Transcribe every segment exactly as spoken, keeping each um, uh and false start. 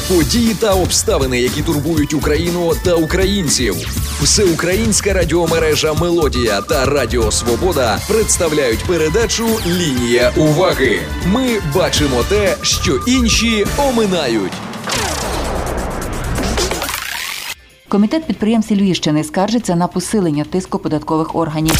Події та обставини, які турбують Україну та українців. Всеукраїнська радіомережа «Мелодія» та Радіо Свобода представляють передачу «Лінія уваги». Ми бачимо те, що інші оминають. Комітет підприємців Львівщини скаржиться на посилення тиску податкових органів.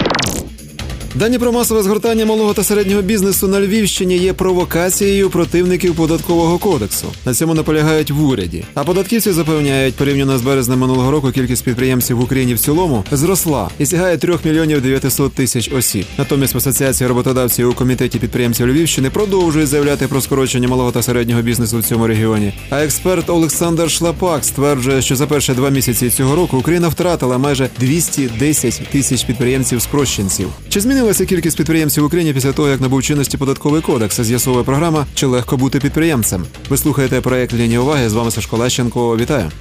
Дані про масове згортання малого та середнього бізнесу на Львівщині є провокацією противників податкового кодексу. На цьому наполягають в уряді. А податківці запевняють, порівняно з березнем минулого року кількість підприємців в Україні в цілому зросла і сягає три мільйони дев'ятсот тисяч осіб. Натомість в Асоціації роботодавців у Комітеті підприємців Львівщини продовжують заявляти про скорочення малого та середнього бізнесу в цьому регіоні. А експерт Олександр Шлапак стверджує, що за перші два місяці цього року Україна втратила майже двісті десять тисяч підприємців-спрощенців. Чи змінилася кількість підприємців в Україні після того, як набув чинності податковий кодекс? З'ясовує програма «Чи легко бути підприємцем?». Ви слухаєте проект «Лінія уваги». З вами Сашко Лещенко. Вітаю.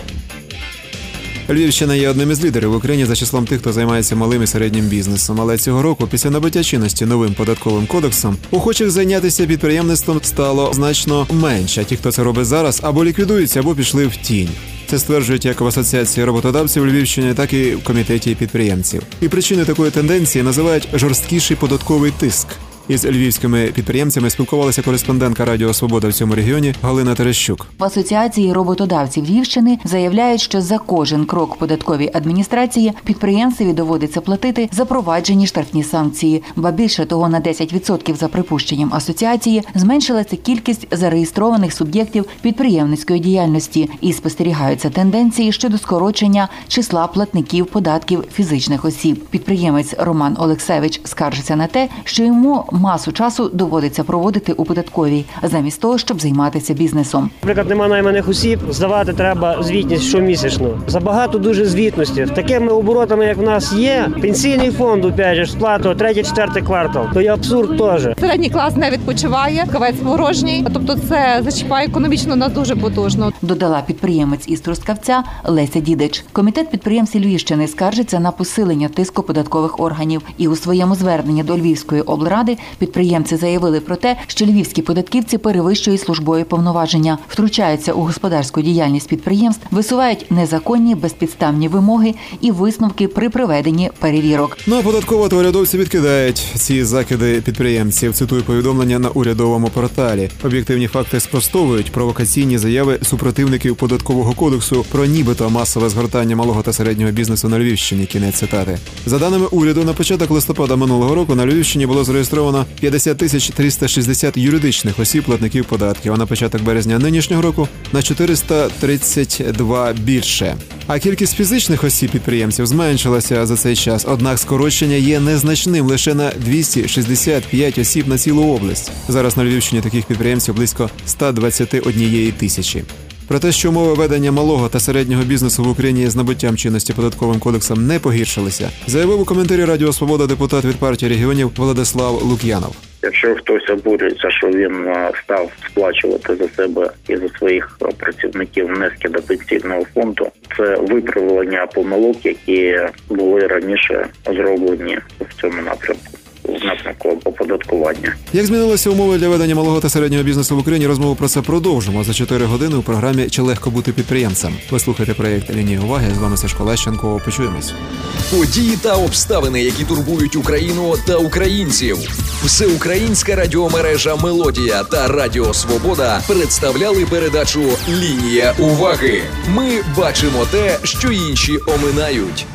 Львівщина є одним із лідерів в Україні за числом тих, хто займається малим і середнім бізнесом. Але цього року, після набуття чинності новим податковим кодексом, охочих зайнятися підприємництвом стало значно менше. А ті, хто це робить зараз, або ліквідуються, або пішли в тінь. Це стверджують як в Асоціації роботодавців Львівщини, так і в Комітеті підприємців. І причиною такої тенденції називають жорсткіший податковий тиск. Із львівськими підприємцями спілкувалася кореспондентка Радіо Свобода в цьому регіоні Галина Терещук. В Асоціації роботодавців Львівщини заявляють, що за кожен крок податковій адміністрації підприємцеві доводиться платити запроваджені штрафні санкції. Ба більше того, на десять відсотків за припущенням асоціації зменшилася кількість зареєстрованих суб'єктів підприємницької діяльності і спостерігаються тенденції щодо скорочення числа платників податків фізичних осіб. Підприємець Роман Олексевич скаржиться на те, що йому масу часу доводиться проводити у податковій, замість того, щоб займатися бізнесом. Наприклад, нема найманих осіб, здавати треба звітність щомісячно. Забагато дуже звітності. Такими оборотами, як в нас є, пенсійний фонд, опять же, сплату третій, четвертий квартал, то є абсурд теж. Середній клас не відпочиває, кавець порожній, тобто це зачіпає економічно нас дуже потужно. Додала підприємець із Трускавця Леся Дідич. Комітет підприємців Львівщини скаржиться на посилення тиску податкових органів. І у своєму зверненні до Львівської облради підприємці заявили про те, що львівські податківці перевищують службові повноваження, втручаються у господарську діяльність підприємств, висувають незаконні безпідставні вимоги і висновки при проведенні перевірок. Ну а податково та урядовці відкидають ці закиди підприємців. Цитую повідомлення на урядовому порталі. Об'єктивні факти спростовують провокаційні заяви супротивників податкового кодексу про нібито масове згортання малого та середнього бізнесу на Львівщині. Кінець цитати. За даними уряду, на початок листопада минулого року на Львівщині було зареєстровано п'ятдесят тисяч триста шістдесят юридичних осіб платників податків, а на початок березня нинішнього року на чотириста тридцять два більше. А кількість фізичних осіб підприємців зменшилася за цей час, однак скорочення є незначним, лише на двісті шістдесят п'ять осіб на цілу область. Зараз на Львівщині таких підприємців близько сто двадцять однієї тисячі. Про те, що умови ведення малого та середнього бізнесу в Україні з набуттям чинності податковим кодексом не погіршилися, заявив у коментарі Радіо Свобода депутат від партії регіонів Владислав Лук'янов. Якщо хтось обурюється, що він став сплачувати за себе і за своїх працівників внески до пенсійного фонду, це виправлення помилок, які були раніше зроблені в цьому напрямку. В напрямку оподаткування. Як змінилися умови для ведення малого та середнього бізнесу в Україні, розмову про це продовжимо за чотири години у програмі «Чи легко бути підприємцем?». Ви слухаєте проєкт «Лінія уваги». З вами Сашко Лещенко. Почуємось. Події та обставини, які турбують Україну та українців. Всеукраїнська радіомережа «Мелодія» та Радіо Свобода представляли передачу «Лінія уваги». Ми бачимо те, що інші оминають.